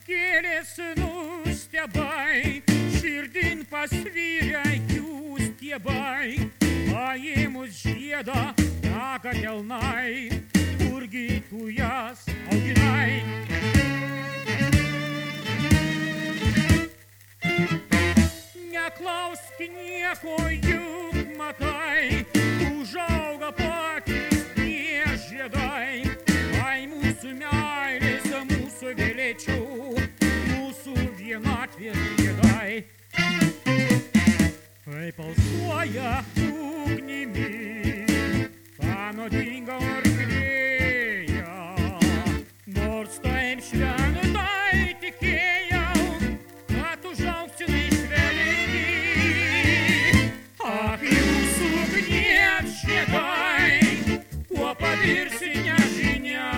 Gėlės nustebai, širdin pasvyria jų stiebai, paėmus žiedą teka delnai, kurgi tu jas auginai. Neklausk nieko, juk matai, užauga patys tie žiedai, ai mūsų meilės, mūsų vėlėčių, mūsų vienatvės žiedai. Kaip alsuoja ugnimi, ta nuodinga orkidėja, nors taip šventai tikėjau, kad užaugsime švelniai. Ach, jūsų ugnies žiedai, kuo pavirsi nežinia,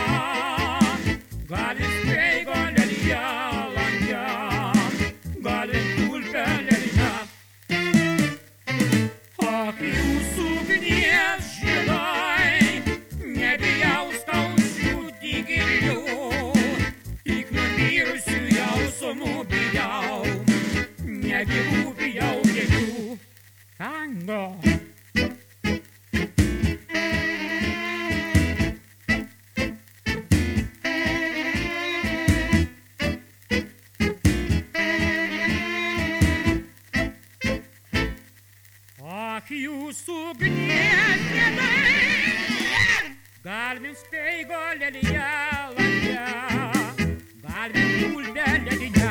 gali speigo lelyje lange, gali tulpę lelyje. Ach, jūsų ugnies žiedai, nebijau skaudžių dygilių, tik numirusių jausmų bijau, negyvų bijau gėlių. Tango. Ach, jūsų ugnies žiedai, galvin speigo lelyje lange, galvin tulpę lelyje.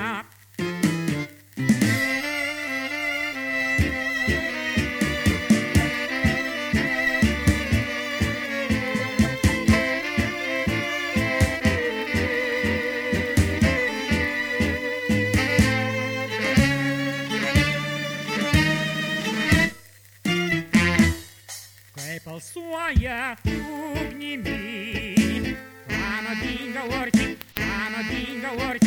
Kaip alsuoja ugnimi, ta nuodinga orkidėja,